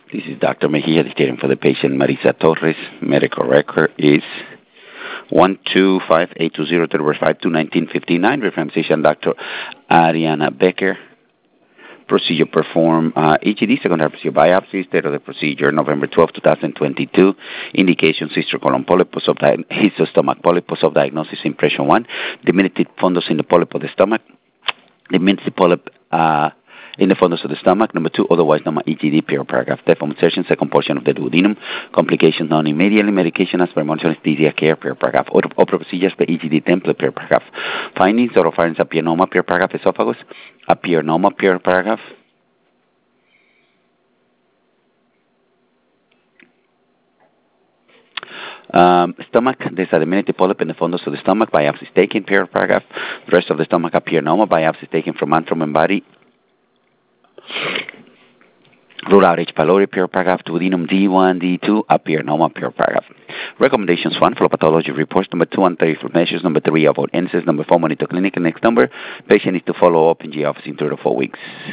This is Dr. Mejia dictating for the patient Marisa Torres. Medical record is 125-820, date of birth 5/2/1959. Reference physician Dr. Ariana Becker. Procedure performed EGD, secondary procedure biopsy, date of the procedure November 12, 2022. Indication colon polypus of histostomach polypus of diagnosis impression 1. Diminutive fundus in the polyp of the stomach. Diminutive polyp in the fundus of the stomach. Number 2, otherwise known as EGD, paragraph. Deform insertion, second portion of the duodenum. Complications known immediately. Medication as per monitor anesthesia care, paragraph. Other procedures by EGD template, paragraph. Findings, oropharynx apianoma, paragraph. Esophagus, apianoma, paragraph. Stomach, there's a diminutive polyp in the fundus of the stomach. Biopsy is taken, paragraph. The rest of the stomach, apianoma. Biopsy is taken from antrum and body. Rule out H. pylori, paragraph. Duodenum D1, D2, apianoma, paragraph. Recommendations: 1, follow pathology reports. Number 2, on 34 measures. Number 3, avoid NSAIDs. Number 4, monitor clinic. And next number, patient needs to follow up in the office in 3 to 4 weeks.